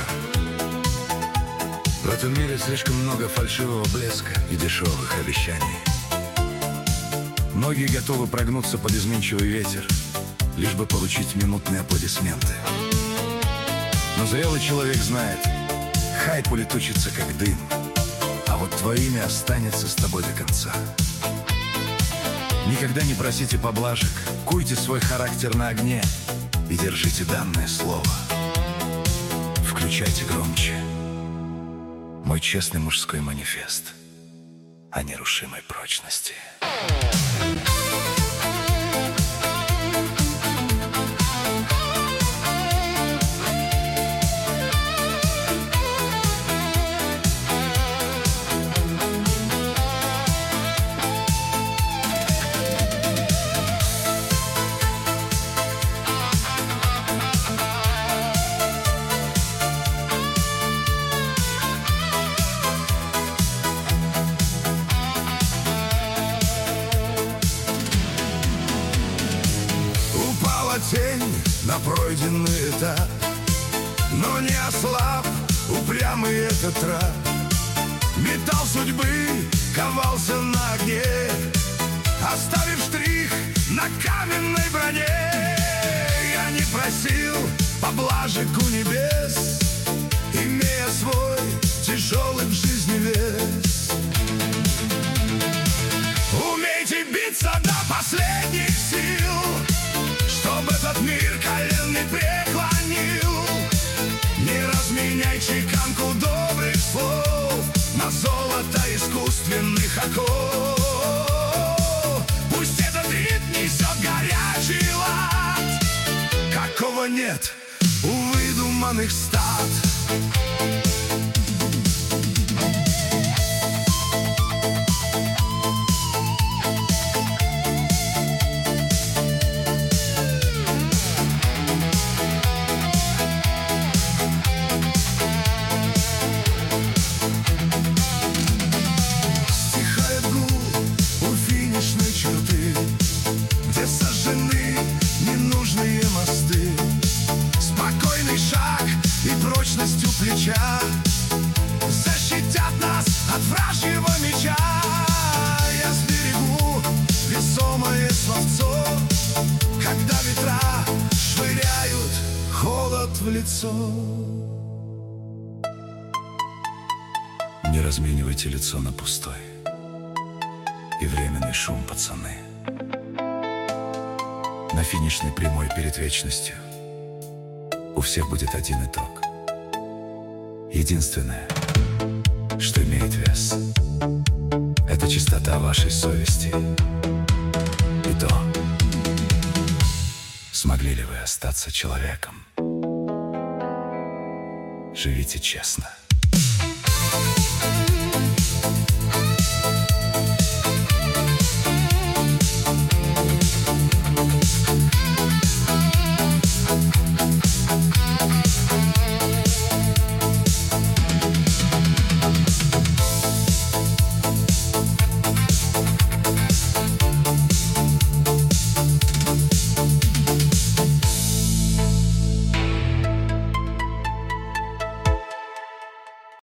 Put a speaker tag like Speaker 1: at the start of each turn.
Speaker 1: В этом мире слишком много фальшивого блеска и дешевых обещаний. Многие готовы прогнуться под изменчивый ветер, лишь бы получить минутные аплодисменты. Но зрелый человек знает, хайп улетучится как дым, а вот твое имя останется с тобой до конца. Никогда не просите поблажек, куйте свой характер на огне и держите данное слово. Включайте громче мой честный мужской манифест о нерушимой прочности. Тень на пройденный этап, но не ослаб упрямый этот раб. Металл судьбы ковался на огне, оставив штрих на каменной броне. Я не просил поблажек у небес, имея свой тяжелый в жизни вес. Умейте биться до последних сил, чтобы этот мир колен не преклонил. Не разменяй чеканку добрых слов на золото искусственных оков. Пусть этот ритм несет горячий лад, какого нет у выдуманных стад. Где сожжены ненужные мосты, спокойный шаг и прочностью плеча защитят нас от вражьего меча. Я сберегу весомое словцо, когда ветра швыряют холод в лицо. Не разменивайте лицо на пустой и временный шум, пацаны. На финишной прямой перед вечностью у всех будет один итог. Единственное, что имеет вес, это чистота вашей совести и то, смогли ли вы остаться человеком. Живите честно.